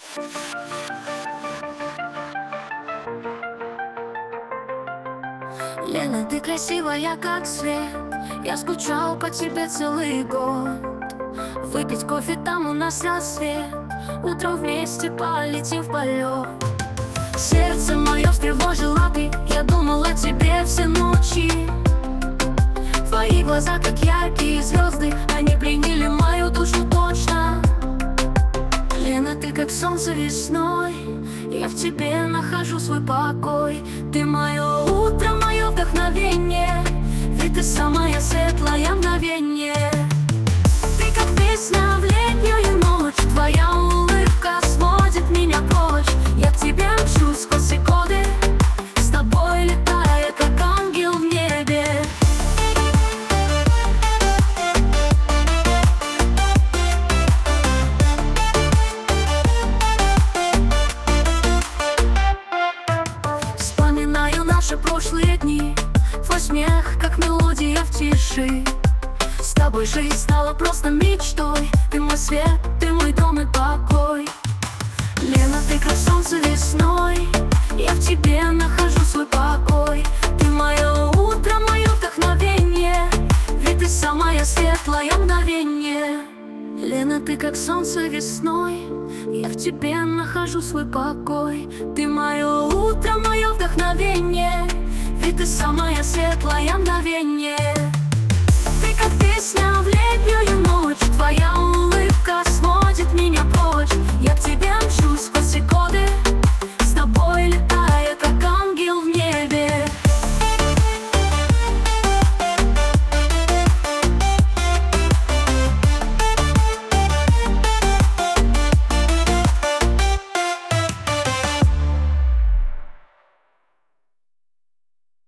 Лена, ты красивая, как свет. Я скучал по тебе целый год. Выпить кофе, там у нас рассвет. Утром вместе полетим в полет. Сердце мое встревожило ты. Я думал о тебе все ночи. Твои глаза, как яркие звезды, они пленили мою душу точно. Лена, ты как солнце весной. Я в тебе нахожу свой покой. Ты мое утро, мое вдохновение. Ведь ты самое светлое мгновение. Ты как песня в летнюю ночь. Твоя улыбка сводит меня прочь. Я к тебе мчусь сквозь годы, с тобой летая, как ангел в небе. Вспоминаю наши прошлые дни. Твой смех, как мелодия в тиши. С тобой жизнь стала просто мечтой. Ты мой свет, ты мой дом и покой. Лена, ты как солнце весной. Я в тебе нахожу свой покой. Ты мое утро, мое вдохновение. Ведь ты самое светлое мгновение. Лена, ты как солнце весной. Я в тебе нахожу свой покой. Ты мое утро, мое вдохновение. Ведь ты самое светлое мгновение. Ты как песня в летнюю ночь. Твоя улыбка сводит меня прочь.